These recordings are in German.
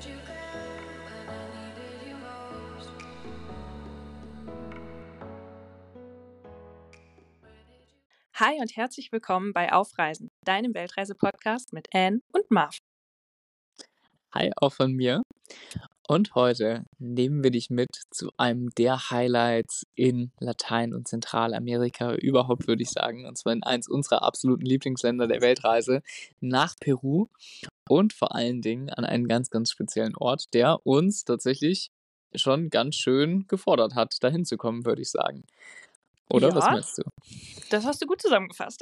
Hi und herzlich willkommen bei Aufreisen, deinem Weltreise-Podcast mit Anne und Marv. Hi, auch von mir. Und heute nehmen wir dich mit zu einem der Highlights in Latein- und Zentralamerika überhaupt, würde ich sagen. Und zwar in eins unserer absoluten Lieblingsländer der Weltreise, nach Peru. Und vor allen Dingen an einen ganz, ganz speziellen Ort, der uns tatsächlich schon ganz schön gefordert hat, dahin zu kommen, würde ich sagen. Oder was Ja, meinst du? das hast du gut zusammengefasst.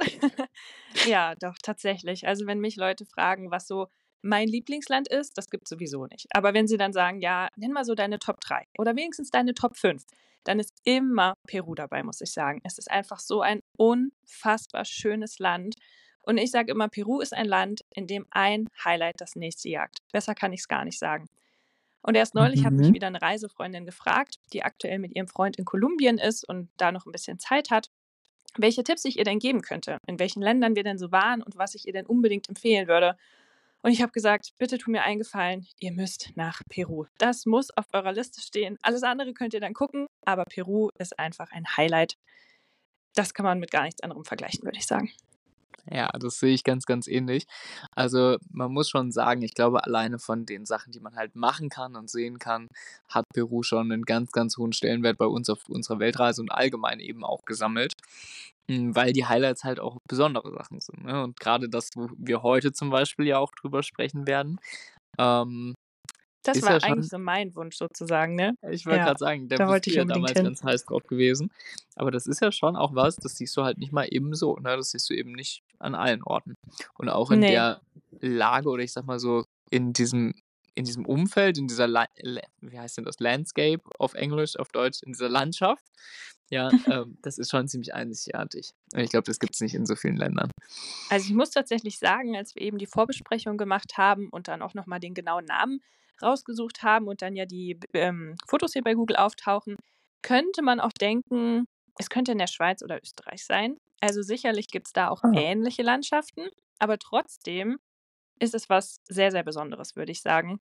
Ja, doch, tatsächlich. Also wenn mich Leute fragen, was so mein Lieblingsland ist, das gibt es sowieso nicht. Aber wenn sie dann sagen, ja, nenn mal so deine Top 3 oder wenigstens deine Top 5, dann ist immer Peru dabei, muss ich sagen. Es ist einfach so ein unfassbar schönes Land. Und ich sage immer, Peru ist ein Land, in dem ein Highlight das nächste jagt. Besser kann ich es gar nicht sagen. Und erst neulich hat mich wieder eine Reisefreundin gefragt, die aktuell mit ihrem Freund in Kolumbien ist und da noch ein bisschen Zeit hat, welche Tipps ich ihr denn geben könnte, in welchen Ländern wir denn so waren und was ich ihr denn unbedingt empfehlen würde. Und ich habe gesagt, bitte tu mir einen Gefallen, ihr müsst nach Peru. Das muss auf eurer Liste stehen. Alles andere könnt ihr dann gucken, aber Peru ist einfach ein Highlight. Das kann man mit gar nichts anderem vergleichen, würde ich sagen. Ja, das sehe ich ganz, ganz ähnlich. Also man muss schon sagen, ich glaube, alleine von den Sachen, die man halt machen kann und sehen kann, hat Peru schon einen ganz, ganz hohen Stellenwert bei uns auf unserer Weltreise und allgemein eben auch gesammelt, weil die Highlights halt auch besondere Sachen sind. Ne? Und gerade das, wo wir heute zum Beispiel ja auch drüber sprechen werden, ähm, Das ist ja war schon, eigentlich so mein Wunsch sozusagen, ne? ich wollte Ja, gerade sagen, da da bist wollte du ich ja unbedingt damals hin. ganz heiß drauf gewesen. Aber das ist ja schon auch was, das siehst du halt nicht mal eben so. Ne? Das siehst du eben nicht an allen Orten. Und auch in Nee. der Lage oder ich sag mal so in diesem Umfeld, in dieser, wie heißt denn das, Landscape auf Englisch, auf Deutsch, in dieser Landschaft, ja, das ist schon ziemlich einzigartig. Und ich glaube, das gibt es nicht in so vielen Ländern. Also ich muss tatsächlich sagen, als wir eben die Vorbesprechung gemacht haben und dann auch nochmal den genauen Namen rausgesucht haben und dann ja die Fotos hier bei Google auftauchen, könnte man auch denken, es könnte in der Schweiz oder Österreich sein. Also sicherlich gibt es da auch ähnliche Landschaften, aber trotzdem ist es was sehr, sehr Besonderes, würde ich sagen.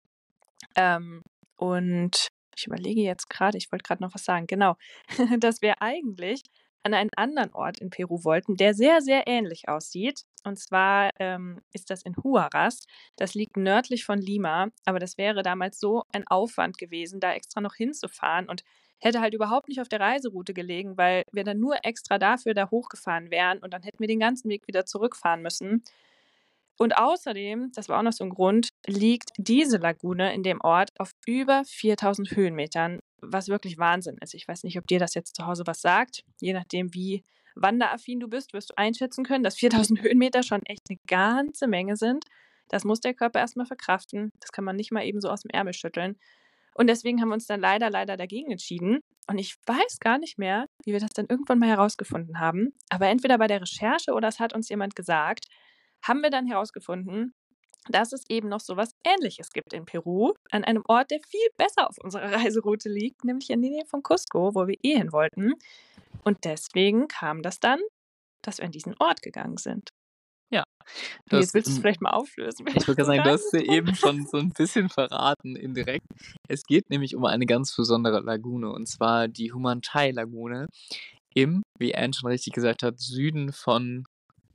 Und ich überlege jetzt gerade, ich wollte gerade noch was sagen, genau, dass wir eigentlich an einen anderen Ort in Peru wollten, der sehr, sehr ähnlich aussieht. Und zwar ist das in Huaraz. Das liegt nördlich von Lima, aber das wäre damals so ein Aufwand gewesen, da extra noch hinzufahren und hätte halt überhaupt nicht auf der Reiseroute gelegen, weil wir dann nur extra dafür da hochgefahren wären und dann hätten wir den ganzen Weg wieder zurückfahren müssen. Und außerdem, das war auch noch so ein Grund, liegt diese Lagune in dem Ort auf über 4000 Höhenmetern, was wirklich Wahnsinn ist. Ich weiß nicht, ob dir das jetzt zu Hause was sagt. Je nachdem, wie wanderaffin du bist, wirst du einschätzen können, dass 4000 Höhenmeter schon echt eine ganze Menge sind. Das muss der Körper erstmal verkraften. Das kann man nicht mal eben so aus dem Ärmel schütteln. Und deswegen haben wir uns dann leider dagegen entschieden. Und ich weiß gar nicht mehr, wie wir das dann irgendwann mal herausgefunden haben. Aber entweder bei der Recherche oder es hat uns jemand gesagt, haben wir dann herausgefunden, dass es eben noch so was Ähnliches gibt in Peru, an einem Ort, der viel besser auf unserer Reiseroute liegt, nämlich in der Nähe von Cusco, wo wir hin wollten. Und deswegen kam das dann, dass wir an diesen Ort gegangen sind. Ja, Und jetzt das, willst du es vielleicht mal auflösen. ich würde So sagen, du dein hast ja eben schon so ein bisschen verraten indirekt. Es geht nämlich um eine ganz besondere Lagune, und zwar die Humantay-Lagune im, wie Anne schon richtig gesagt hat, Süden von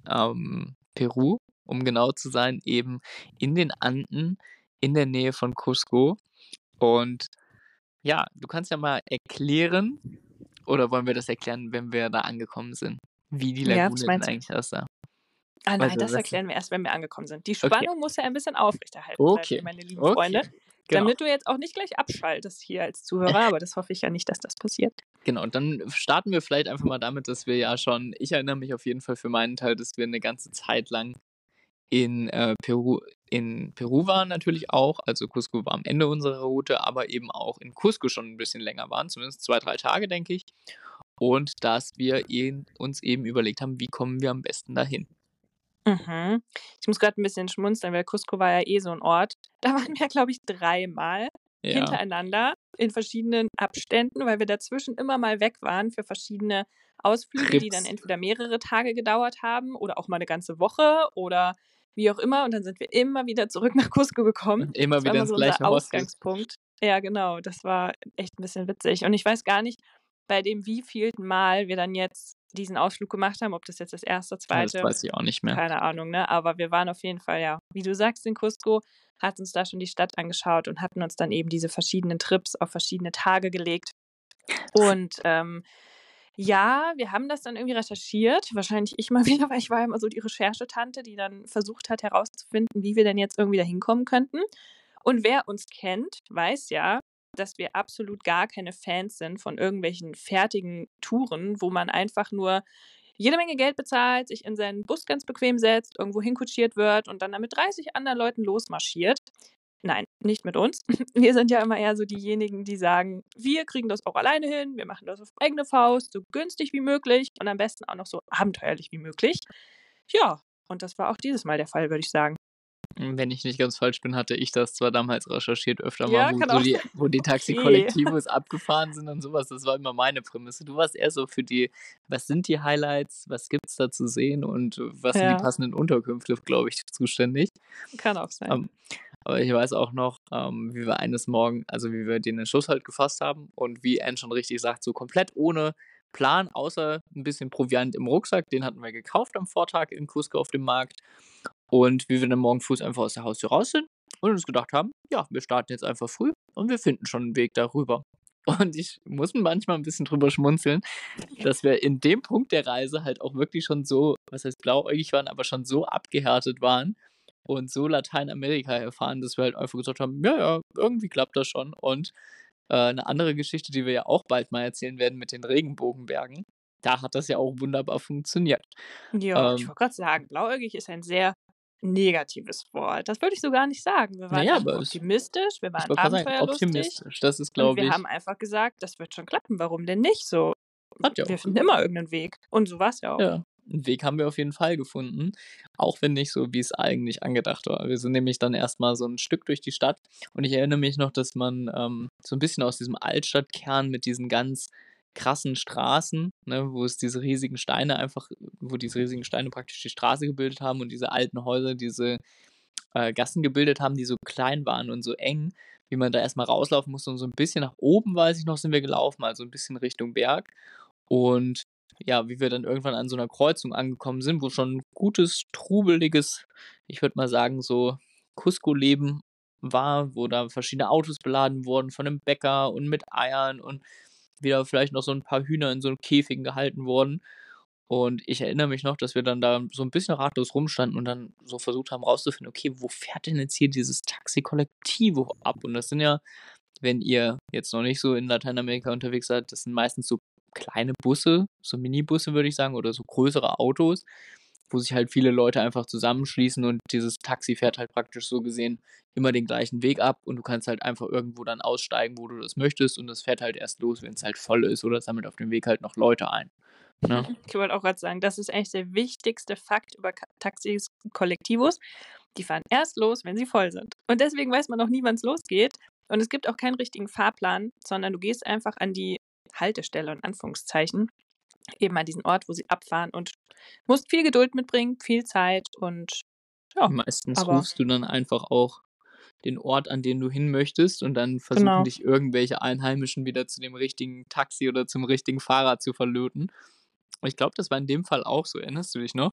Peru, um genau zu sein, eben in den Anden, in der Nähe von Cusco. Und ja, du kannst ja mal erklären, oder wollen wir das erklären, wenn wir da angekommen sind, wie die Ja, was Lagune denn meinst du? eigentlich aussah? Ah nein, Also, das was, erklären wir erst, wenn wir angekommen sind. Die okay, Spannung muss ja ein bisschen aufrechterhalten bleiben, okay, hier, meine lieben okay, Freunde. genau. Damit du jetzt auch nicht gleich abschaltest hier als Zuhörer, aber das hoffe ich ja nicht, dass das passiert. Genau, und dann starten wir vielleicht einfach mal damit, dass wir ja schon, ich erinnere mich auf jeden Fall für meinen Teil, dass wir eine ganze Zeit lang in Peru waren natürlich auch. Also Cusco war am Ende unserer Route, aber eben auch in Cusco schon ein bisschen länger waren, zumindest 2, 3 Tage, denke ich. Und dass wir uns eben überlegt haben, wie kommen wir am besten dahin. Mhm. Ich muss gerade ein bisschen schmunzeln, weil Cusco war ja eh so ein Ort. Da waren wir, glaube ich, 3-mal Ja, hintereinander in verschiedenen Abständen, weil wir dazwischen immer mal weg waren für verschiedene Ausflüge, die dann Trips. entweder mehrere Tage gedauert haben oder auch mal eine ganze Woche oder wie auch immer. Und dann sind wir immer wieder zurück nach Cusco gekommen. Und immer Das war wieder immer ins so unser gleiche Hostel. Ausgangspunkt. Ja, genau. Das war echt ein bisschen witzig. Und ich weiß gar nicht, bei dem wievielten Mal wir dann jetzt diesen Ausflug gemacht haben, ob das jetzt das erste, Ja, das zweite, weiß ich auch nicht mehr. keine Ahnung, ne? Aber wir waren auf jeden Fall, ja, wie du sagst, in Cusco, hatten uns da schon die Stadt angeschaut und hatten uns dann eben diese verschiedenen Trips auf verschiedene Tage gelegt. Und ja, wir haben das dann irgendwie recherchiert. Wahrscheinlich ich mal wieder, weil ich war ja immer so die Recherchetante, die dann versucht hat herauszufinden, wie wir denn jetzt irgendwie da hinkommen könnten. Und wer uns kennt, weiß ja, dass wir absolut gar keine Fans sind von irgendwelchen fertigen Touren, wo man einfach nur jede Menge Geld bezahlt, sich in seinen Bus ganz bequem setzt, irgendwo hinkutschiert wird und dann da mit 30 anderen Leuten losmarschiert. Nein, nicht mit uns. Wir sind ja immer eher so diejenigen, die sagen, wir kriegen das auch alleine hin, wir machen das auf eigene Faust, so günstig wie möglich und am besten auch noch so abenteuerlich wie möglich. Ja, und das war auch dieses Mal der Fall, würde ich sagen. Wenn ich nicht ganz falsch bin, hatte ich das zwar damals recherchiert öfter mal, Ja, kann auch sein. wo die Okay. Taxikollektivos abgefahren sind und sowas. Das war immer meine Prämisse. Du warst eher so für die, was sind die Highlights, was gibt's da zu sehen und was sind die Ja, passenden Unterkünfte, glaube ich, zuständig. kann auch sein. Ähm, aber ich weiß auch noch, wie wir wie wir den Entschluss halt gefasst haben und wie Anne schon richtig sagt, so komplett ohne Plan, außer ein bisschen Proviant im Rucksack. Den hatten wir gekauft am Vortag in Cusco auf dem Markt. Und wie wir dann morgen früh einfach aus der Haustür raus sind und uns gedacht haben, ja, wir starten jetzt einfach früh und wir finden schon einen Weg darüber. Und ich muss manchmal ein bisschen drüber schmunzeln, dass wir in dem Punkt der Reise halt auch wirklich schon so, was heißt blauäugig waren, aber schon so abgehärtet waren und so Lateinamerika erfahren, dass wir halt einfach gesagt haben, ja, ja, irgendwie klappt das schon. Und 'ne andere Geschichte, die wir ja auch bald mal erzählen werden mit den Regenbogenbergen, da hat das ja auch wunderbar funktioniert. Ja, ich Ähm, wollte gerade sagen, blauäugig ist ein sehr negatives Wort. Das würde ich so gar nicht sagen. Wir na waren ja, einfach aber optimistisch, wir ich waren wollte grad sagen, abenteuerlustig optimistisch. Das ist, und glaube wir ich, haben einfach gesagt, das wird schon klappen. Warum denn nicht so? hat ja Wir auch finden immer irgendeinen Weg. Und so war es ja auch. ja, 'n Weg haben wir auf jeden Fall gefunden, auch wenn nicht so, wie's eigentlich angedacht war. Wir sind nämlich dann erst mal so 'n Stück durch die Stadt und ich erinnere mich noch, dass man, so 'n bisschen aus diesem Altstadtkern mit diesen ganz krassen Straßen, ne, wo diese riesigen Steine praktisch die Straße gebildet haben und diese alten Häuser diese, Gassen gebildet haben, die so klein waren und so eng, wie man da erst mal rauslaufen musste und so 'n bisschen nach oben, weiß ich noch, sind wir gelaufen, also 'n bisschen Richtung Berg. Und ja, wie wir dann irgendwann an so 'ner Kreuzung angekommen sind, wo schon gutes, trubeliges, ich würde mal sagen, so Cusco-Leben war, wo da verschiedene Autos beladen wurden von 'nem Bäcker und mit Eiern und wieder vielleicht noch so 'n paar Hühner in so Käfigen gehalten wurden. Und ich erinnere mich noch, dass wir dann da so 'n bisschen ratlos rumstanden und dann so versucht haben rauszufinden: „Okay, wo fährt denn jetzt hier dieses Taxi Colectivo ab?“ Und das sind ja, wenn ihr jetzt noch nicht so in Lateinamerika unterwegs seid, das sind meistens so kleine Busse, so Minibusse, würde ich sagen, oder so größere Autos, wo sich halt viele Leute einfach zusammenschließen und dieses Taxi fährt halt praktisch so gesehen immer den gleichen Weg ab und du kannst halt einfach irgendwo dann aussteigen, wo du das möchtest und das fährt halt erst los, wenn's halt voll ist oder sammelt auf dem Weg halt noch Leute ein, ne? Ich wollte auch gerade sagen, das ist eigentlich der wichtigste Fakt über Taxis Kollektivos. Die fahren erst los, wenn sie voll sind. Und deswegen weiß man auch nie, wann es losgeht. Und es gibt auch keinen richtigen Fahrplan, sondern du gehst einfach an die Haltestelle, in Anführungszeichen, eben an diesen Ort, wo sie abfahren und musst viel Geduld mitbringen, viel Zeit und ja, Meistens aber rufst du dann einfach auch den Ort, an den du hin möchtest und dann versuchen genau. dich irgendwelche Einheimischen wieder zu dem richtigen Taxi oder zum richtigen Fahrer zu verlöten. Und ich glaube, das war in dem Fall auch so. Erinnerst du dich noch?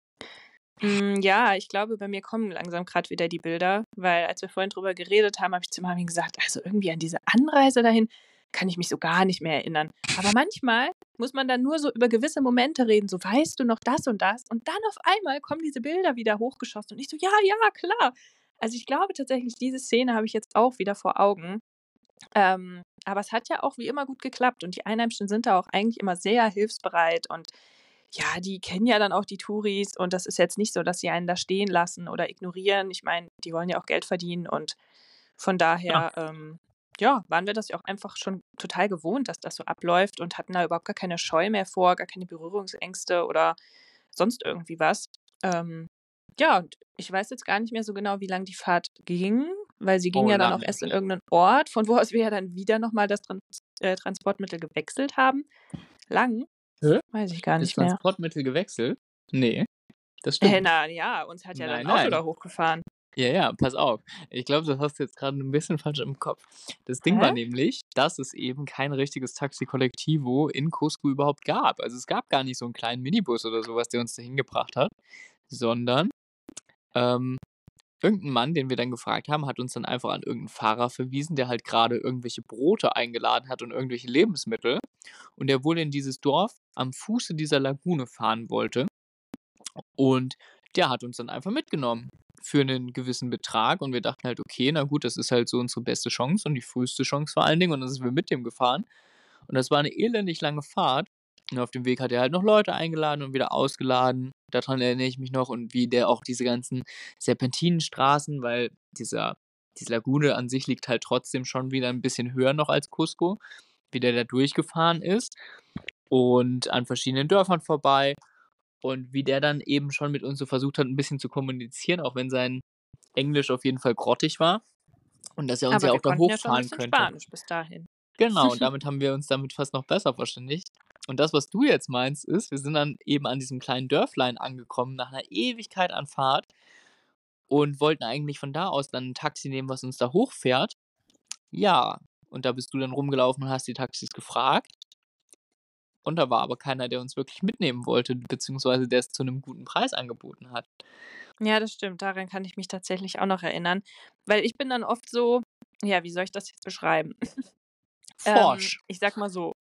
Ja, ich glaube, bei mir kommen langsam gerade wieder die Bilder, weil als wir vorhin drüber geredet haben, habe ich zu Marvin gesagt: „Also, irgendwie an diese Anreise dahin kann ich mich so gar nicht mehr erinnern.“ Aber manchmal muss man dann nur so über gewisse Momente reden, so: „Weißt du noch das und das?“ Und dann auf einmal kommen diese Bilder wieder hochgeschossen und ich so: „Ja, ja, klar.“ Also, ich glaube tatsächlich, diese Szene habe ich jetzt auch wieder vor Augen. Aber es hat ja auch wie immer gut geklappt und die Einheimischen sind da auch eigentlich immer sehr hilfsbereit und ja, die kennen ja dann auch die Touris und das ist jetzt nicht so, dass sie einen da stehen lassen oder ignorieren. Ich meine, die wollen ja auch Geld verdienen und von Ja, daher, ja, waren wir das ja auch einfach schon total gewohnt, dass das so abläuft und hatten da überhaupt gar keine Scheu mehr vor, gar keine Berührungsängste oder sonst irgendwie was. Ähm, ja, und ich weiß jetzt gar nicht mehr so genau, wie lang die Fahrt ging, weil sie ging oh, ja dann auch lang. erst in irgendeinen Ort, von wo aus wir ja dann wieder noch mal das Transportmittel gewechselt haben. Lang? Hä? Weiß ich gar Das nicht mehr. Transportmittel gewechselt? Ne. Das stimmt. Na ja, uns hat ja dein Nein, Auto nein. da hochgefahren. Ja, ja, pass auf. Ich glaube, das hast du jetzt gerade ein bisschen falsch im Kopf. Das Ding war Hä? nämlich, dass es eben kein richtiges Taxi Colectivo in Cusco überhaupt gab. Also, es gab gar nicht so einen kleinen Minibus oder sowas, der uns dahin gebracht hat, sondern, ähm, irgend Mann, den wir dann gefragt haben, hat uns dann einfach an irgendeinen Fahrer verwiesen, der halt gerade irgendwelche Brote eingeladen hat und irgendwelche Lebensmittel und der wohl in dieses Dorf am Fuße dieser Lagune fahren wollte. Und der hat uns dann einfach mitgenommen für einen gewissen Betrag und wir dachten halt: „Okay, na gut, das ist halt so unsere beste Chance und die früheste Chance vor allen Dingen“ und dann sind wir mit dem gefahren und das war eine elendig lange Fahrt und auf dem Weg hat er halt noch Leute eingeladen und wieder ausgeladen. Daran erinnere ich mich noch und wie der auch diese ganzen Serpentinenstraßen, weil diese Lagune an sich liegt halt trotzdem schon wieder ein bisschen höher noch als Cusco, wie der da durchgefahren ist und an verschiedenen Dörfern vorbei und wie der dann eben schon mit uns so versucht hat, 'n bisschen zu kommunizieren, auch wenn sein Englisch auf jeden Fall grottig war und dass er uns Aber ja wir auch da konnten ja schon 'n hochfahren bisschen könnte. Spanisch bis dahin. Genau, und damit haben wir uns damit fast noch besser verständigt. Und das, was du jetzt meinst, ist, wir sind dann eben an diesem kleinen Dörflein angekommen nach 'ner Ewigkeit an Fahrt und wollten eigentlich von da aus dann 'n Taxi nehmen, was uns da hochfährt. Ja, und da bist du dann rumgelaufen und hast die Taxis gefragt und da war aber keiner, der uns wirklich mitnehmen wollte, beziehungsweise der es zu 'nem guten Preis angeboten hat. Ja, das stimmt, daran kann ich mich tatsächlich auch noch erinnern, weil ich bin dann oft so ja, wie soll ich das jetzt beschreiben? Forsch. Ich sage mal so,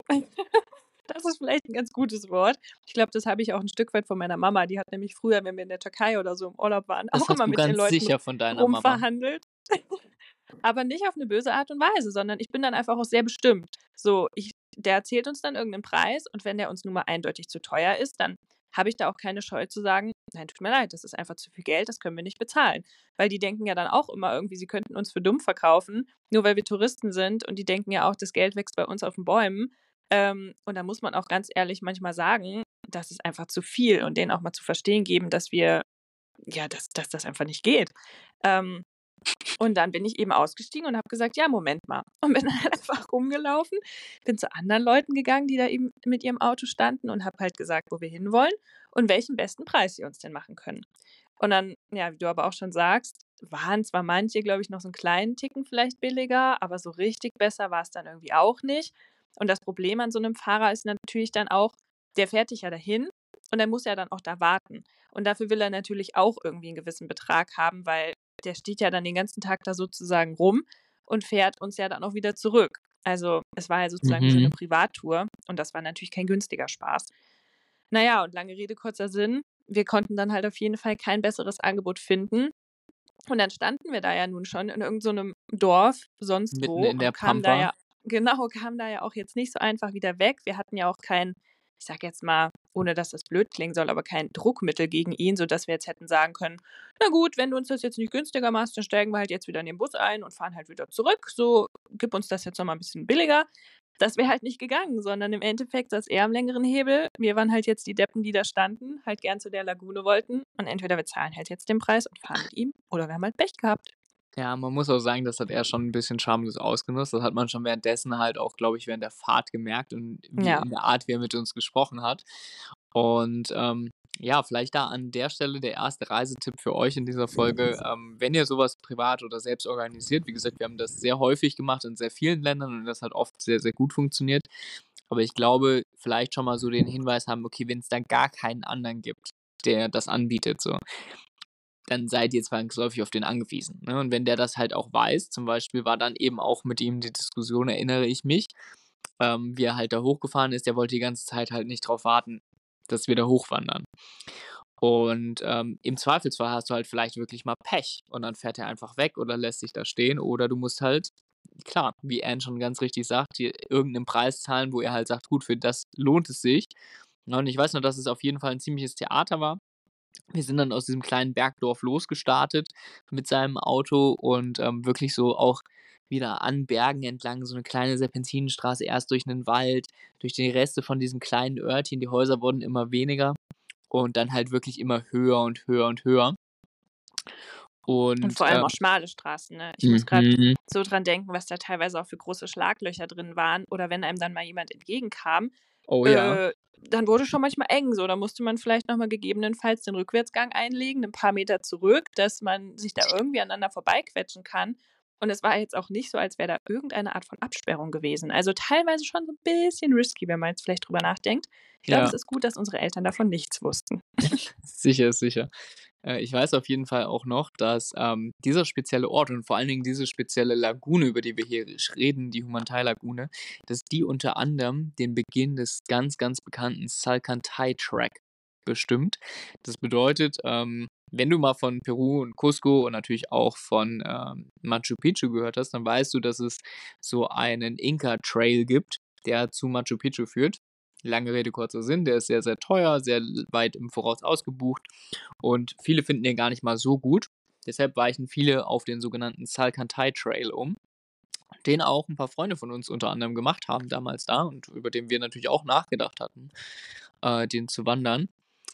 das ist vielleicht 'n ganz gutes Wort. Ich glaube, das habe ich auch 'n Stück weit von meiner Mama. Die hat nämlich früher, wenn wir in der Türkei oder so im Urlaub waren, Das auch hast immer du mit den ganz Leuten sicher von deiner Mama. rumverhandelt. Aber nicht auf 'ne böse Art und Weise, sondern ich bin dann einfach auch sehr bestimmt. So, der erzählt uns dann irgend 'nen Preis und wenn der uns nun mal eindeutig zu teuer ist, dann habe ich da auch keine Scheu zu sagen: „Nein, tut mir leid, das ist einfach zu viel Geld, das können wir nicht bezahlen.“ Weil die denken ja dann auch immer irgendwie, sie könnten uns für dumm verkaufen, nur weil wir Touristen sind und die denken ja auch, das Geld wächst bei uns auf den Bäumen. Und da muss man auch ganz ehrlich manchmal sagen, das ist einfach zu viel und denen auch mal zu verstehen geben, dass wir ja, dass das einfach nicht geht. Ähm und dann bin ich eben ausgestiegen und habe gesagt: „Ja, Moment mal.“ Und bin dann halt einfach rumgelaufen, bin zu anderen Leuten gegangen, die da eben mit ihrem Auto standen und habe halt gesagt, wo wir hinwollen und welchen besten Preis sie uns denn machen können. Und dann, ja, wie du aber auch schon sagst, waren zwar manche, glaube ich, noch so 'n kleinen Ticken vielleicht billiger, aber so richtig besser war's dann irgendwie auch nicht. Und das Problem an so 'nem Fahrer ist natürlich dann auch, der fährt dich ja dahin und der muss ja dann auch da warten. Und dafür will er natürlich auch irgendwie 'n gewissen Betrag haben, weil der steht ja dann den ganzen Tag da sozusagen rum und fährt uns ja dann auch wieder zurück. Also, es war ja sozusagen wie so 'ne Mhm. Privattour und das war natürlich kein günstiger Spaß. Na ja, und lange Rede, kurzer Sinn, wir konnten dann halt auf jeden Fall kein besseres Angebot finden und dann standen wir da ja nun schon in irgend so 'nem Dorf sonst Mitten wo in der und kamen da Pampa. ja genau, kamen da ja auch jetzt nicht so einfach wieder weg. Wir hatten ja auch kein, ich sage jetzt mal, ohne dass das blöd klingen soll, aber kein Druckmittel gegen ihn, sodass wir jetzt hätten sagen können: „Na gut, wenn du uns das jetzt nicht günstiger machst, dann steigen wir halt jetzt wieder in den Bus ein und fahren halt wieder zurück. So, gib uns das jetzt noch mal 'n bisschen billiger.“ Das wäre halt nicht gegangen, sondern im Endeffekt saß er am längeren Hebel. Wir waren halt jetzt die Deppen, die da standen, halt gern zu der Lagune wollten und entweder wir zahlen halt jetzt den Preis und fahren mit ihm oder wir haben halt Pech gehabt. Ja, man muss auch sagen, das hat er schon 'n bisschen schamlos ausgenutzt. Das hat man schon währenddessen halt auch, glaube ich, während der Fahrt gemerkt und wie Ja. in der Art, wie er mit uns gesprochen hat. Und, ja, vielleicht da an der Stelle der erste Reisetipp für euch in dieser Folge. Wenn ihr so was privat oder selbst organisiert, wie gesagt, wir haben das sehr häufig gemacht in sehr vielen Ländern und das hat oft sehr, sehr gut funktioniert. Aber ich glaube, vielleicht schon mal so den Hinweis haben, okay, wenn's da gar keinen anderen gibt, der das anbietet so, dann seid ihr zwangsläufig auf den angewiesen, ne? Und wenn der das halt auch weiß, zum Beispiel war dann eben auch mit ihm die Diskussion, erinnere ich mich, wie er halt da hochgefahren ist, der wollte die ganze Zeit halt nicht drauf warten, dass wir da hochwandern. Und, im Zweifelsfall hast du halt vielleicht wirklich mal Pech und dann fährt er einfach weg oder lässt dich da stehen oder du musst halt, klar, wie Anne schon ganz richtig sagt, dir irgend 'nen Preis zahlen, wo er halt sagt: „Gut, für das lohnt es sich.“ Ne, und ich weiß noch, dass es auf jeden Fall 'n ziemliches Theater war. Wir sind dann aus diesem kleinen Bergdorf losgestartet mit seinem Auto und, wirklich so auch wieder an Bergen entlang, so 'ne kleine Serpentinenstraße, erst durch 'nen Wald, durch die Reste von diesem kleinen Örtchen. Die Häuser wurden immer weniger und dann halt wirklich immer höher und höher und höher. Und Und, vor allem auch schmale Straßen, ne? Ich muss grad mhm. so dran denken, was da teilweise auch für große Schlaglöcher drin waren oder wenn einem dann mal jemand entgegenkam. Oh ja. Dann wurde schon manchmal eng so. Da musste man vielleicht nochmal gegebenenfalls den Rückwärtsgang einlegen, ein paar Meter zurück, dass man sich da irgendwie aneinander vorbeiquetschen kann. Und es war jetzt auch nicht so, als wäre da irgendeine Art von Absperrung gewesen. Also teilweise schon so ein bisschen risky, wenn man jetzt vielleicht drüber nachdenkt. Ich glaube, es Ja, ist gut, dass unsere Eltern davon nichts wussten. sicher, sicher. Ich weiß auf jeden Fall auch noch, dass, dieser spezielle Ort und vor allen Dingen diese spezielle Lagune, über die wir hier reden, die Humantai-Lagune, dass die unter anderem den Beginn des ganz, ganz bekannten Salcantay Track bestimmt. Das bedeutet, wenn du mal von Peru und Cusco und natürlich auch von, Machu Picchu gehört hast, dann weißt du, dass es so einen Inka-Trail gibt, der zu Machu Picchu führt. Lange Rede, kurzer Sinn, der ist sehr, sehr teuer, sehr weit im Voraus ausgebucht und viele finden den gar nicht mal so gut. Deshalb weichen viele auf den sogenannten Salcantay Trail um, den auch ein paar Freunde von uns unter anderem gemacht haben damals da und über den wir natürlich auch nachgedacht hatten, den zu wandern.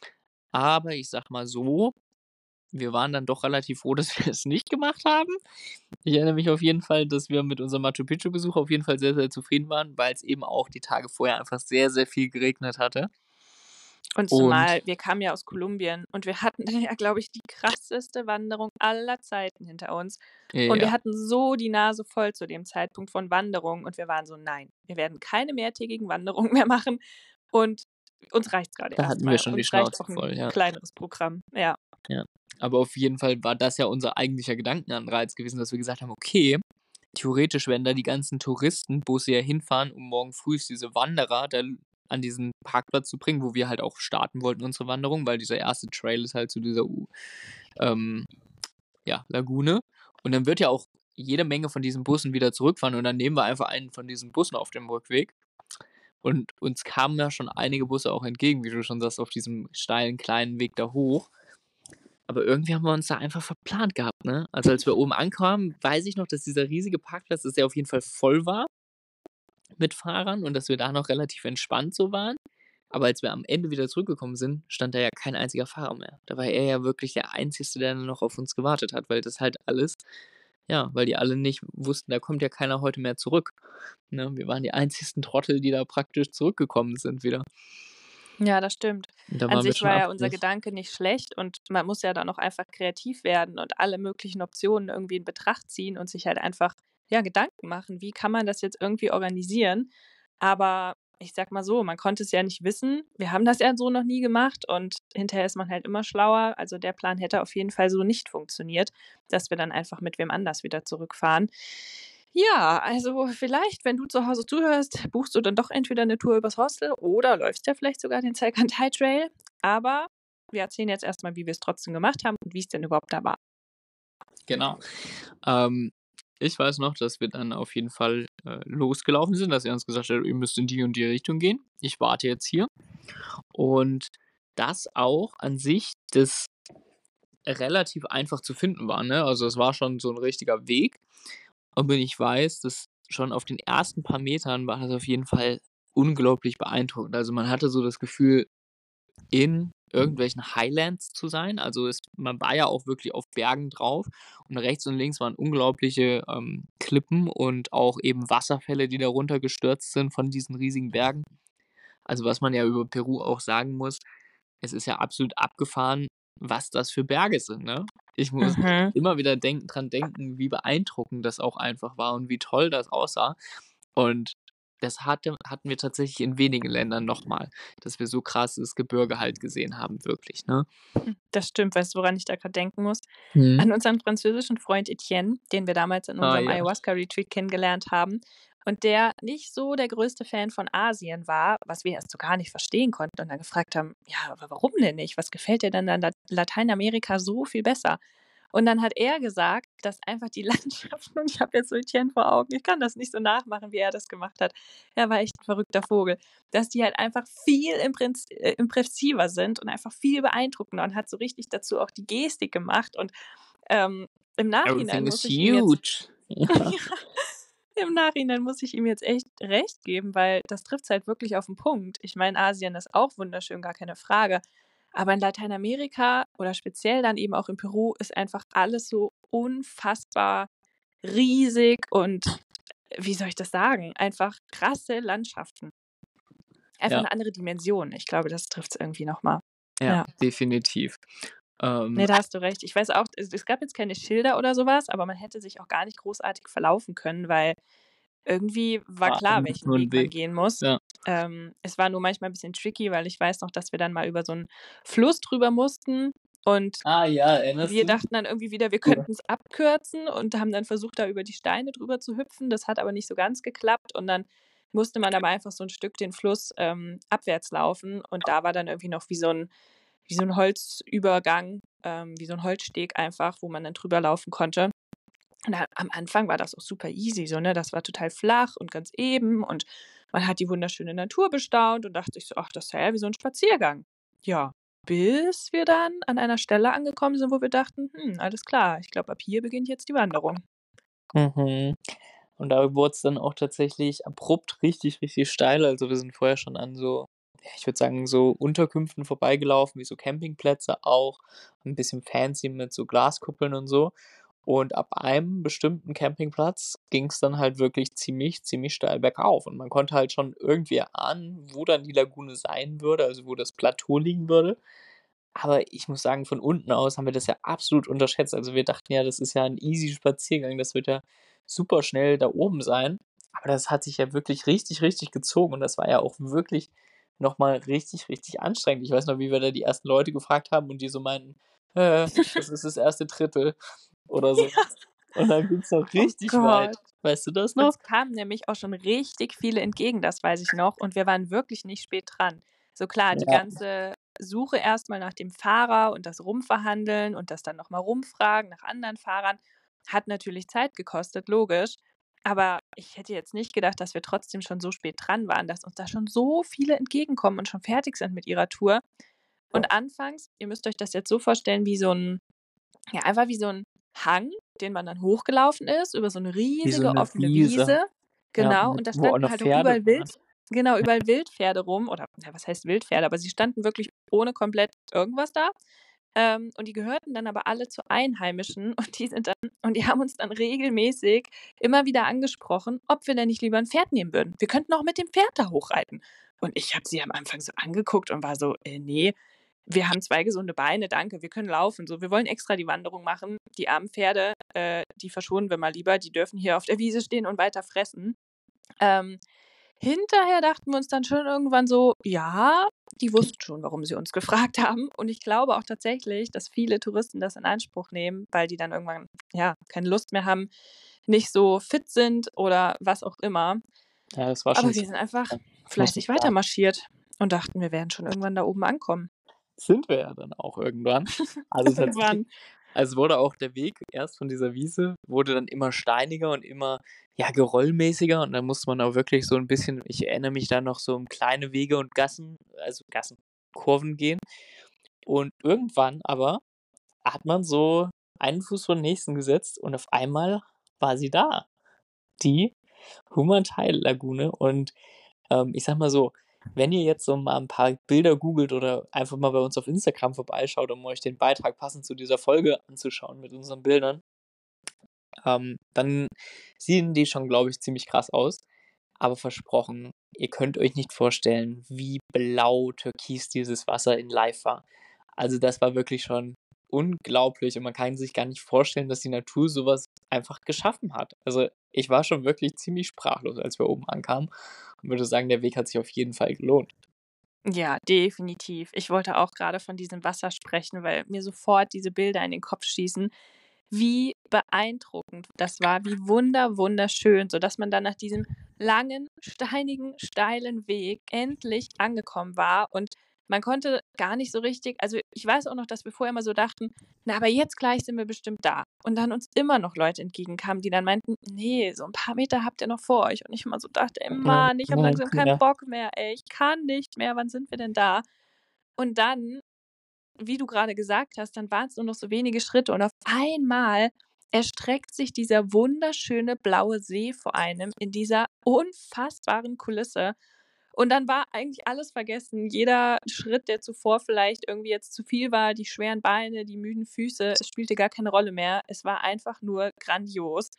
Aber ich sag mal so, wir waren dann doch relativ froh, dass wir es nicht gemacht haben. Ich erinnere mich auf jeden Fall, dass wir mit unserem Machu Picchu-Besuch auf jeden Fall sehr, sehr zufrieden waren, weil es eben auch die Tage vorher einfach sehr, sehr viel geregnet hatte. Und Und zumal wir kamen ja aus Kolumbien und wir hatten ja, glaube ich, die krasseste Wanderung aller Zeiten hinter uns. Und wir ja, hatten so die Nase voll zu dem Zeitpunkt von Wanderungen und wir waren so: „Nein, wir werden keine mehrtägigen Wanderungen mehr machen und uns reicht's gerade da hatten wir erstmal. schon die Uns reicht Schnauze auch ein voll, ja. kleineres Programm." Ja. Ja. Aber auf jeden Fall war das ja unser eigentlicher Gedankenanreiz gewesen, dass wir gesagt haben: „Okay, theoretisch werden da die ganzen Touristenbusse ja hinfahren, um morgen früh diese Wanderer da an diesen Parkplatz zu bringen", wo wir halt auch starten wollten, unsere Wanderung, weil dieser erste Trail ist halt zu dieser ähm, ja, Lagune. Und dann wird ja auch jede Menge von diesen Bussen wieder zurückfahren und dann nehmen wir einfach einen von diesen Bussen auf dem Rückweg. Und uns kamen ja schon einige Busse auch entgegen, wie du schon sagst, auf diesem steilen kleinen Weg da hoch. Aber irgendwie haben wir uns da einfach verplant gehabt, ne? Also, als wir oben ankamen, weiß ich noch, dass dieser riesige Parkplatz, dass der auf jeden Fall voll war mit Fahrern und dass wir da noch relativ entspannt so waren. Aber als wir am Ende wieder zurückgekommen sind, stand da ja kein einziger Fahrer mehr. Da war er ja wirklich der Einzige, der noch auf uns gewartet hat, weil das halt alles ja, weil die alle nicht wussten, da kommt ja keiner heute mehr zurück, ne? Wir waren die einzigsten Trottel, die da praktisch zurückgekommen sind wieder. Ja, das stimmt. Und da An waren wir sich schon war ja unser abhängig. Gedanke nicht schlecht und man muss ja dann auch einfach kreativ werden und alle möglichen Optionen irgendwie in Betracht ziehen und sich halt einfach, ja, Gedanken machen: „Wie kann man das jetzt irgendwie organisieren?" Aber ich sage mal so, man konnte es ja nicht wissen. Wir haben das ja so noch nie gemacht und hinterher ist man halt immer schlauer. Also, der Plan hätte auf jeden Fall so nicht funktioniert, dass wir dann einfach mit wem anders wieder zurückfahren. Ja, also vielleicht, wenn du zu Hause zuhörst, buchst du dann doch entweder eine Tour übers Hostel oder läufst ja vielleicht sogar den Salcantay Trail. Aber wir erzählen jetzt erst mal, wie wir es trotzdem gemacht haben und wie es denn überhaupt da war. Genau. Ähm, ich weiß noch, dass wir dann auf jeden Fall, losgelaufen sind, dass er uns gesagt hat: „Ihr müsst in die und die Richtung gehen. Ich warte jetzt hier." Und das auch an sich das relativ einfach zu finden war, ne? Also, es war schon so 'n richtiger Weg. Aber ich weiß, dass schon auf den ersten paar Metern war das auf jeden Fall unglaublich beeindruckend. Also, man hatte so das Gefühl, in irgendwelchen Highlands zu sein. Also, man war ja auch wirklich auf Bergen drauf und rechts und links waren unglaubliche, Klippen und auch eben Wasserfälle, die da runtergestürzt sind von diesen riesigen Bergen. Also, was man ja über Peru auch sagen muss, es ist ja absolut abgefahren, was das für Berge sind, ne? Ich muss Mhm. immer wieder dran denken, wie beeindruckend das auch einfach war und wie toll das aussah. Und das hatten wir tatsächlich in wenigen Ländern noch mal, dass wir so krasses Gebirge halt gesehen haben, wirklich, ne? Das stimmt. Weißt du, woran ich da grad denken muss? Mhm. An unseren französischen Freund Etienne, den wir damals in Ah unserem ja. Ayahuasca-Retreat kennengelernt haben und der nicht so der größte Fan von Asien war, was wir erst so gar nicht verstehen konnten und dann gefragt haben: „Ja, aber warum denn nicht? Was gefällt dir denn an Lateinamerika so viel besser?" Und dann hat er gesagt, dass einfach die Landschaften und ich habe jetzt so Etienne vor Augen, ich kann das nicht so nachmachen, wie er das gemacht hat. Er war echt 'n verrückter Vogel, dass die halt einfach viel impressiver sind und einfach viel beeindruckender und hat so richtig dazu auch die Gestik gemacht und im Nachhinein Everything is muss ich ihm jetzt huge. Ja. ja, im Nachhinein muss ich ihm jetzt echt recht geben, weil das trifft's halt wirklich auf 'n Punkt. Ich meine, Asien ist auch wunderschön, gar keine Frage. Aber in Lateinamerika oder speziell dann eben auch in Peru ist einfach alles so unfassbar riesig und wie soll ich das sagen, einfach krasse Landschaften. Einfach Ja, eine andere Dimension. Ich glaube, das trifft es irgendwie noch mal. ja, Ja. definitiv. Ne, da hast du recht. Ich weiß auch, es gab jetzt keine Schilder oder sowas, aber man hätte sich auch gar nicht großartig verlaufen können, weil irgendwie war War klar, einfach welchen nur Weg 'n man Weg. gehen muss. Ja. Es war nur manchmal ein bisschen tricky, weil ich weiß noch, dass wir dann mal über so 'n Fluss drüber mussten und Ah ja, erinnerst wir du dich? dachten dann irgendwie wieder, wir Ja. könnten's abkürzen und haben dann versucht, da über die Steine drüber zu hüpfen. Das hat aber nicht so ganz geklappt und dann musste man aber einfach so 'n Stück den Fluss, abwärts laufen und da war dann irgendwie noch wie so 'n Holzübergang, wie so 'n Holzsteg einfach, wo man dann drüber laufen konnte. Und da am Anfang war das auch super easy so, ne? Das war total flach und ganz eben und man hat die wunderschöne Natur bestaunt und dachte sich so: „Ach, das ist ja wie so 'n Spaziergang.“ Ja, bis wir dann an einer Stelle angekommen sind, wo wir dachten: alles klar, ich glaube, ab hier beginnt jetzt die Wanderung.“ Mhm. Und da wurd's dann auch tatsächlich abrupt richtig, richtig steil. Also, wir sind vorher schon an so, ja, ich würde sagen, so Unterkünften vorbeigelaufen, wie so Campingplätze auch, 'n bisschen fancy mit so Glaskuppeln und so. Und ab einem bestimmten Campingplatz ging's dann halt wirklich ziemlich, ziemlich steil bergauf. Und man konnte halt schon irgendwie erahnen, wo dann die Lagune sein würde, also wo das Plateau liegen würde. Aber ich muss sagen, von unten aus haben wir das ja absolut unterschätzt. Also, wir dachten ja, das ist ja 'n easy Spaziergang, das wird ja super schnell da oben sein. Aber das hat sich ja wirklich richtig, richtig gezogen und das war ja auch wirklich noch mal richtig, richtig anstrengend. Ich weiß noch, wie wir da die ersten Leute gefragt haben und die so meinten: das ist das erste Drittel“ oder so Ja. was. Und dann ging's noch Oh richtig weit. Gott. Weißt du das noch? Uns kamen nämlich auch schon richtig viele entgegen, das weiß ich noch, und wir waren wirklich nicht spät dran. So klar, die Ja. ganze Suche erst mal nach dem Fahrer und das Rumverhandeln und das dann noch mal rumfragen nach anderen Fahrern hat natürlich Zeit gekostet, logisch. Aber ich hätte jetzt nicht gedacht, dass wir trotzdem schon so spät dran waren, dass uns da schon so viele entgegenkommen und schon fertig sind mit ihrer Tour. Und anfangs, ihr müsst euch das jetzt so vorstellen, wie so 'n ja, einfach wie so 'n Hang, den man dann hochgelaufen ist, über so 'ne Wie so riesige 'ne offene Wiese, Wiese. ja, Genau, mit und da wo auch standen noch halt auch Pferde überall waren. überall Wildpferde rum oder na, was heißt Wildpferde, aber sie standen wirklich ohne komplett irgendwas da. Und die gehörten dann aber alle zu Einheimischen und die haben uns dann regelmäßig immer wieder angesprochen, ob wir denn nicht lieber 'n Pferd nehmen würden. Wir könnten auch mit dem Pferd da hochreiten. Und ich habe sie am Anfang so angeguckt und war so: „Ne, wir haben 2 gesunde Beine, danke, wir können laufen, so. Wir wollen extra die Wanderung machen. Die armen Pferde, die verschonen wir mal lieber, die dürfen hier auf der Wiese stehen und weiter fressen.“ Ähm, Hinterher dachten wir uns dann schon irgendwann so: „Ja, die wussten schon, warum sie uns gefragt haben.“ Und ich glaube auch tatsächlich, dass viele Touristen das in Anspruch nehmen, weil die dann irgendwann, ja, keine Lust mehr haben, nicht so fit sind oder was auch immer. Ja, das war schon Aber wir ziemlich sind einfach das muss man fleißig sagen. weitermarschiert und dachten, wir werden schon irgendwann da oben ankommen. Sind wir ja dann auch irgendwann. Also, tatsächlich Irgendwann. also, wurde auch der Weg erst von dieser Wiese wurde dann immer steiniger und immer, ja, geröllmäßiger und dann musste man auch wirklich so 'n bisschen ich erinnere mich da noch so um kleine Wege und Gassen, Kurven gehen. Und irgendwann aber hat man so einen Fuß vor den nächsten gesetzt und auf einmal war sie da, die Humantile-Lagune und ich sage mal so, wenn ihr jetzt so mal ein paar Bilder googelt oder einfach mal bei uns auf Instagram vorbeischaut, um euch den Beitrag passend zu dieser Folge anzuschauen mit unseren Bildern, dann sehen die schon, glaube ich, ziemlich krass aus. Aber versprochen, ihr könnt euch nicht vorstellen, wie blau türkis dieses Wasser in live war. Also, das war wirklich schon unglaublich und man kann sich gar nicht vorstellen, dass die Natur sowas einfach geschaffen hat. Also, ich war schon wirklich ziemlich sprachlos, als wir oben ankamen und würde sagen, der Weg hat sich auf jeden Fall gelohnt. Ja, definitiv. Ich wollte auch gerade von diesem Wasser sprechen, weil mir sofort diese Bilder in den Kopf schießen, wie beeindruckend das war, wie wunderschön, sodass man dann nach diesem langen, steinigen, steilen Weg endlich angekommen war und man konnte gar nicht so richtig ich weiß auch noch, dass wir vorher immer so dachten: „Na, aber jetzt gleich sind wir bestimmt da.“ Und dann uns immer noch Leute entgegenkamen, die dann meinten: „Ne, so 'n paar Meter habt ihr noch vor euch.“ Und ich immer so dachte: „Ey Mhm, Mann, ich habe mhm, langsam keinen ja. Bock mehr, ey. Ich kann nicht mehr. Wann sind wir denn da?“ Und dann, wie du gerade gesagt hast, dann waren's nur noch so wenige Schritte und auf einmal erstreckt sich dieser wunderschöne blaue See vor einem in dieser unfassbaren Kulisse. Und dann war eigentlich alles vergessen. Jeder Schritt, der zuvor vielleicht irgendwie jetzt zu viel war, die schweren Beine, die müden Füße, es spielte gar keine Rolle mehr. Es war einfach nur grandios.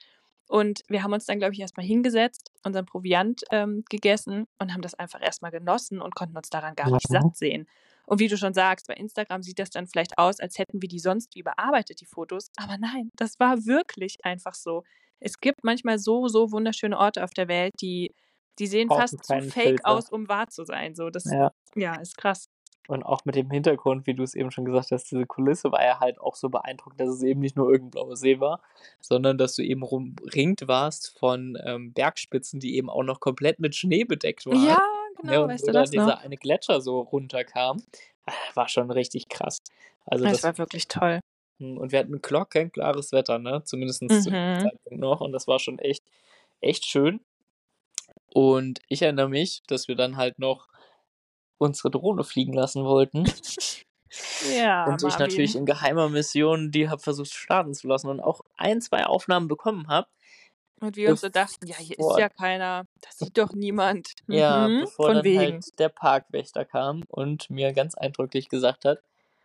Und wir haben uns dann, glaube ich, erst mal hingesetzt, unseren Proviant, gegessen und haben das einfach erst mal genossen und konnten uns daran gar nicht satt sehen. Und wie du schon sagst, bei Instagram sieht das dann vielleicht aus, als hätten wir die sonst wie bearbeitet, die Fotos. Aber nein, das war wirklich einfach so. Es gibt manchmal so, so wunderschöne Orte auf der Welt, die sehen Brauchen fast zu keinen fake Filter. aus, um wahr zu sein. So, das, Ja. ja, ist krass. Und auch mit dem Hintergrund, wie du es eben schon gesagt hast, diese Kulisse war ja halt auch so beeindruckend, dass es eben nicht nur irgendein blauer See war, sondern dass du eben umringt warst von, Bergspitzen, die eben auch noch komplett mit Schnee bedeckt waren, Ja, ne, genau, und weißt wo du dann das noch? dieser eine Gletscher so runterkam. War schon richtig krass. Also, Es das war wirklich toll. und wir hatten glockenklares Wetter, ne, zumindestens zu dem Mhm. Zeitpunkt noch und das war schon echt schön. Und ich erinnere mich, dass wir dann halt noch unsere Drohne fliegen lassen wollten. Ja, Und ich natürlich Marvin. in geheimer Mission die habe versucht starten zu lassen und auch 1, 2 Aufnahmen bekommen habe, Und wir uns so dachten: „Ja, hier ist bevor ja keiner, das sieht doch niemand." ja, Mhm, bevor von dann halt wegen. der Parkwächter kam und mir ganz eindrücklich gesagt hat: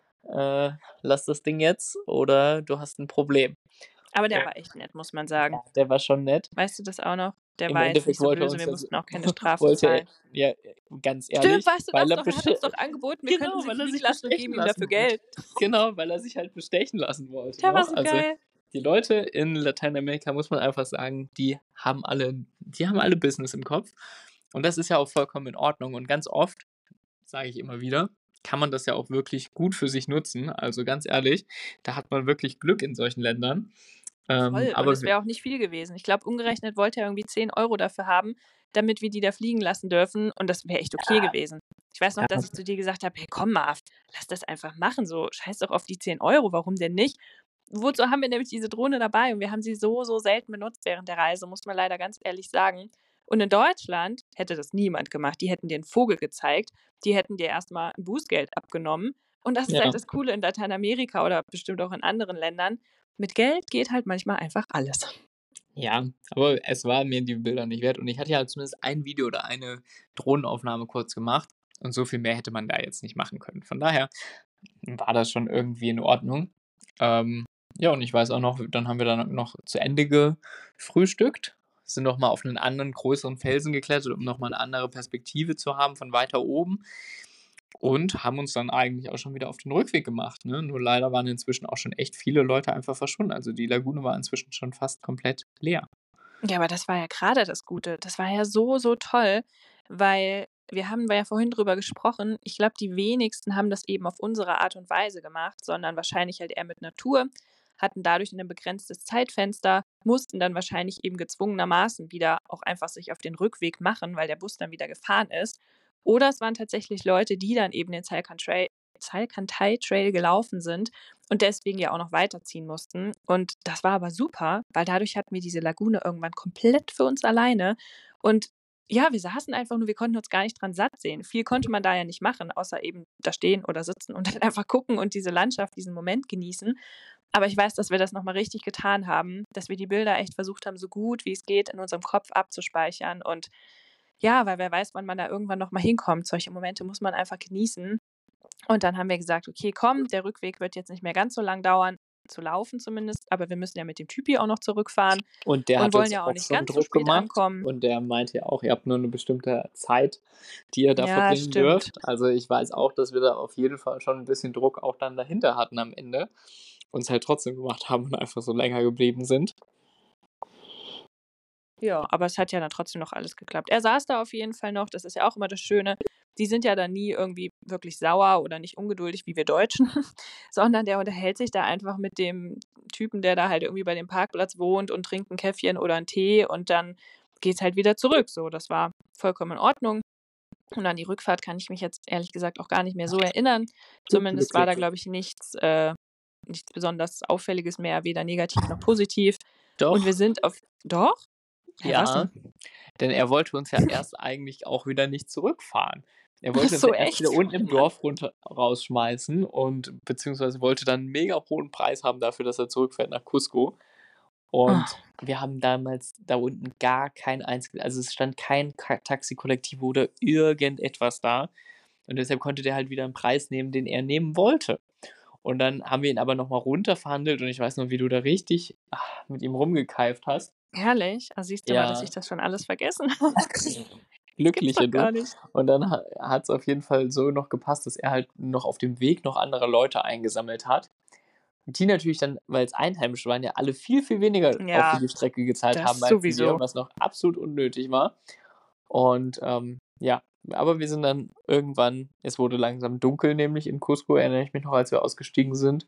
„Lass das Ding jetzt oder du hast 'n Problem." Aber der Ja. war echt nett, muss man Ja, sagen. der war schon nett. Weißt du das auch noch? Der Im war jetzt nicht Endeffekt so wollte er böse, uns wir ja s mussten auch keine Strafe wollte er zahlen. ja, ganz Stimmt, ehrlich, weißt du weil das er noch? Er hat uns doch angeboten, wir könnten genau, sie weil er fliegen sich lassen und bestechen geben ihm dafür lassen wollte. Geld. Genau, weil er sich halt bestechen lassen wollte, Der war ne? so Also, geil. die Leute in Lateinamerika, muss man einfach sagen, die haben alle Business im Kopf. Und das ist ja auch vollkommen in Ordnung. Und ganz oft, sage ich immer wieder, kann man das ja auch wirklich gut für sich nutzen. Also, ganz ehrlich, da hat man wirklich Glück in solchen Ländern. Voll. Und Aber es wäre auch nicht viel gewesen. Ich glaube, umgerechnet wollte er irgendwie 10 € dafür haben, damit wir die da fliegen lassen dürfen. Und das wäre echt okay gewesen. Ich weiß noch, ja, dass ich zu dir gesagt habe: „Hey, komm, Marv, lass das einfach machen. So, scheiß doch auf die 10 €, warum denn nicht?" Wozu haben wir nämlich diese Drohne dabei? Und wir haben sie so, so selten benutzt während der Reise, muss man leider ganz ehrlich sagen. Und in Deutschland hätte das niemand gemacht. Die hätten dir 'n Vogel gezeigt, die hätten dir erst mal 'n Bußgeld abgenommen. Und das ist halt ja. das Coole in Lateinamerika oder bestimmt auch in anderen Ländern. Mit Geld geht halt manchmal einfach alles. Ja, aber es war mir die Bilder nicht wert und ich hatte ja zumindest ein Video oder eine Drohnenaufnahme kurz gemacht und so viel mehr hätte man da jetzt nicht machen können. Von daher war das schon irgendwie in Ordnung. Ähm, ja, und ich weiß auch noch, dann haben wir dann noch zu Ende gefrühstückt, sind noch mal auf einen anderen größeren Felsen geklettert, um noch mal 'ne andere Perspektive zu haben von weiter oben und haben uns dann eigentlich auch schon wieder auf den Rückweg gemacht, ne? Nur leider waren inzwischen auch schon echt viele Leute einfach verschwunden. Also, die Lagune war inzwischen schon fast komplett leer. Ja, aber das war ja grade das Gute. Das war ja so, so toll, weil wir haben ja vorhin drüber gesprochen. Ich glaube, die wenigsten haben das eben auf unsere Art und Weise gemacht, sondern wahrscheinlich halt eher mit Natur, hatten dadurch 'nen begrenztes Zeitfenster, mussten dann wahrscheinlich eben gezwungenermaßen wieder auch einfach sich auf den Rückweg machen, weil der Bus dann wieder gefahren ist. Oder es waren tatsächlich Leute, die dann eben den Salcantay Trail gelaufen sind und deswegen ja auch noch weiterziehen mussten. Und das war aber super, weil dadurch hatten wir diese Lagune irgendwann komplett für uns alleine. Und ja, wir saßen einfach nur, wir konnten uns gar nicht dran satt sehen. Viel konnte man da ja nicht machen, außer eben da stehen oder sitzen und halt einfach gucken und diese Landschaft, diesen Moment genießen. Aber ich weiß, dass wir das noch mal richtig getan haben, dass wir die Bilder echt versucht haben, so gut wie es geht in unserem Kopf abzuspeichern. Und ja, weil wer weiß, wann man da irgendwann noch mal hinkommt. Solche Momente muss man einfach genießen. Und dann haben wir gesagt: „Okay, komm, der Rückweg wird jetzt nicht mehr ganz so lang dauern, zu laufen zumindest, aber wir müssen ja mit dem Typi auch noch zurückfahren Und der und hat wollen uns ja auch auch nicht schon ganz so Druck spät gemacht ankommen." und der meinte ja auch, ihr habt nur 'ne bestimmte Zeit, die ihr da Ja, verbringen stimmt. dürft. Also, ich weiß auch, dass wir da auf jeden Fall schon 'n bisschen Druck auch dann dahinter hatten am Ende und es halt trotzdem gemacht haben und einfach so länger geblieben sind. Ja, aber es hat ja dann trotzdem noch alles geklappt. Er saß da auf jeden Fall noch, das ist ja auch immer das Schöne. Die sind ja dann nie irgendwie wirklich sauer oder nicht ungeduldig wie wir Deutschen, sondern der unterhält sich da einfach mit dem Typen, der da halt irgendwie bei dem Parkplatz wohnt und trinkt 'n Käffchen oder 'n Tee und dann geht's halt wieder zurück so. Das war vollkommen in Ordnung. Und an die Rückfahrt kann ich mich jetzt ehrlich gesagt auch gar nicht mehr so erinnern. Zumindest war da, glaube ich, nichts besonders Auffälliges mehr, weder negativ noch positiv. Und wir Doch, sind auf doch? Hä, was ja, denn? denn er wollte uns ja erst eigentlich auch wieder nicht zurückfahren. Er Ach wollte uns ja so, erst wieder echt? unten Oh im Mann. Dorf rausschmeißen und beziehungsweise wollte dann 'n mega hohen Preis haben dafür, dass er zurückfährt nach Cusco. Und Oh. wir haben damals da unten gar kein einziges, also, es stand kein Taxikollektiv oder irgendetwas da. Und deshalb konnte der halt wieder 'n Preis nehmen, den er nehmen wollte. Und dann haben wir ihn aber noch mal runterverhandelt und ich weiß noch, wie du da richtig, mit ihm rumgekeift hast. Herrlich. Ah, siehst du mal, dass ich Ja. das schon alles vergessen habe. Das gibt's Glückliche doch du. gar nicht. Und dann hat's auf jeden Fall so noch gepasst, dass er halt noch auf dem Weg noch andere Leute eingesammelt hat. Und die natürlich dann, weil's Einheimische waren, ja alle viel, viel weniger auch für Ja, die Strecke gezahlt das haben als wir, sowieso. was noch absolut unnötig war. Und, ja, aber wir sind dann irgendwann es wurde langsam dunkel, nämlich in Cusco, erinnere ich mich noch, als wir ausgestiegen sind.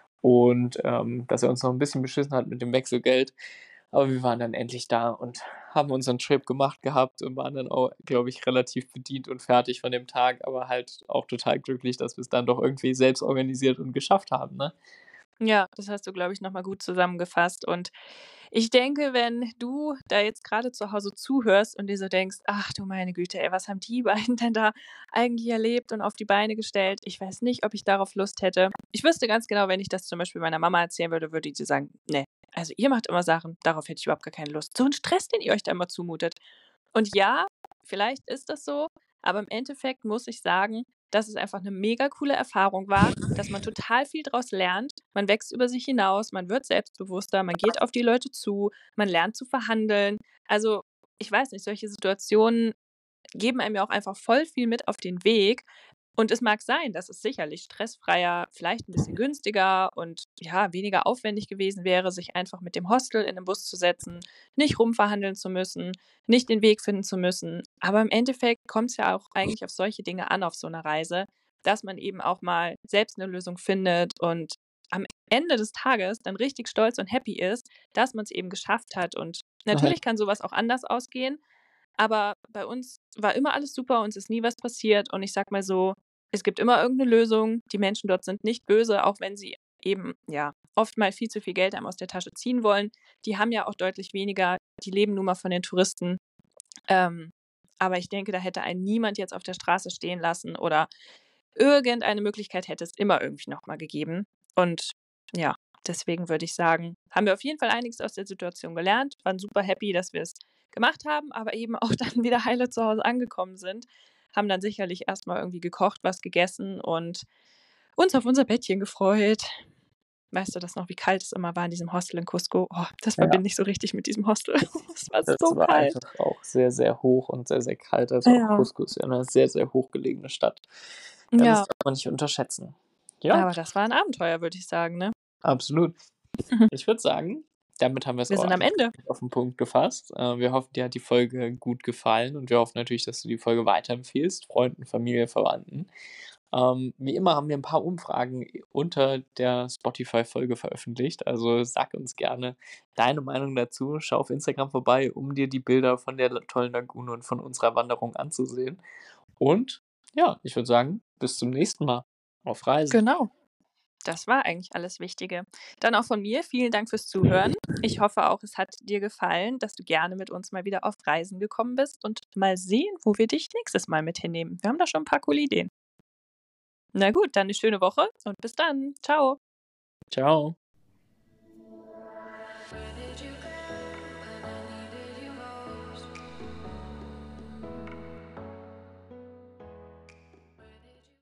Und, dass er uns noch 'n bisschen beschissen hat mit dem Wechselgeld. Aber wir waren dann endlich da und haben unseren Trip gemacht gehabt und waren dann auch, glaube ich, relativ bedient und fertig von dem Tag, aber halt auch total glücklich, dass wir's dann doch irgendwie selbst organisiert und geschafft haben, ne? Ja, das hast du, glaube ich, noch mal gut zusammengefasst. Und ich denke, wenn du da jetzt grade zu Hause zuhörst und dir so denkst: „Ach du meine Güte, ey, was haben die beiden denn da eigentlich erlebt und auf die Beine gestellt? Ich weiß nicht, ob ich darauf Lust hätte.“ Ich wüsste ganz genau, wenn ich das zum Beispiel meiner Mama erzählen würde die sagen: „Ne, also ihr macht immer Sachen, darauf hätte ich überhaupt gar keine Lust. So 'n Stress, den ihr euch da immer zumutet.“ Und ja, vielleicht ist das so, aber im Endeffekt muss ich sagen, dass es einfach 'ne mega coole Erfahrung war, dass man total viel draus lernt. Man wächst über sich hinaus, man wird selbstbewusster, man geht auf die Leute zu, man lernt zu verhandeln. Also, ich weiß nicht, solche Situationen geben einem ja auch einfach voll viel mit auf den Weg. Und es mag sein, dass es sicherlich stressfreier, vielleicht 'n bisschen günstiger und, ja, weniger aufwendig gewesen wäre, sich einfach mit dem Hostel in 'nen Bus zu setzen, nicht rumverhandeln zu müssen, nicht den Weg finden zu müssen. Aber im Endeffekt kommt's ja auch eigentlich auf solche Dinge an auf so 'ner Reise, dass man eben auch mal selbst 'ne Lösung findet und am Ende des Tages dann richtig stolz und happy ist, dass man's eben geschafft hat. Und natürlich kann so was auch anders ausgehen, aber bei uns war immer alles super, uns ist nie was passiert und ich sage mal so, es gibt immer irgend 'ne Lösung. Die Menschen dort sind nicht böse, auch wenn sie eben, ja, oft mal viel zu viel Geld einem aus der Tasche ziehen wollen. Die haben ja auch deutlich weniger, die leben nun mal von den Touristen. Ähm, aber ich denke, da hätte einen niemand jetzt auf der Straße stehen lassen oder irgendeine Möglichkeit hätte es immer irgendwie noch mal gegeben. Und ja, deswegen würde ich sagen, haben wir auf jeden Fall einiges aus der Situation gelernt, waren super happy, dass wir's gemacht haben, aber eben auch dann wieder heile zu Hause angekommen sind, haben dann sicherlich erst mal irgendwie gekocht, was gegessen und uns auf unser Bettchen gefreut. Weißt du das noch, wie kalt es immer war in diesem Hostel in Cusco? Oh, das Ja. verbinde ich so richtig mit diesem Hostel. Es war Das so war kalt. einfach auch sehr, sehr hoch und sehr, sehr kalt. Also, auch Ja. Cusco ist ja 'ne sehr, sehr hochgelegene Stadt. Ja, das Ja. darf man nicht unterschätzen. Ja. Aber das war 'n Abenteuer, würde ich sagen, ne? Absolut. Ich würde sagen, damit haben wir's Wir auch sind am eigentlich Ende. auf 'n Punkt gefasst. Wir hoffen, dir hat die Folge gut gefallen und wir hoffen natürlich, dass du die Folge weiterempfiehlst, Freunden, Familie, Verwandten. Wie immer haben wir 'n paar Umfragen unter der Spotify-Folge veröffentlicht. Also, sag uns gerne deine Meinung dazu. Schau auf Instagram vorbei, um dir die Bilder von der tollen Lagune und von unserer Wanderung anzusehen. Und ja, ich würde sagen, bis zum nächsten Mal auf Reisen. Genau. Das war eigentlich alles Wichtige. Dann auch von mir vielen Dank fürs Zuhören. Ich hoffe auch, es hat dir gefallen, dass du gerne mit uns mal wieder auf Reisen gekommen bist und mal sehen, wo wir dich nächstes Mal mit hinnehmen. Wir haben da schon 'n paar coole Ideen. Na gut, dann 'ne schöne Woche und bis dann. Tschau. Tschau.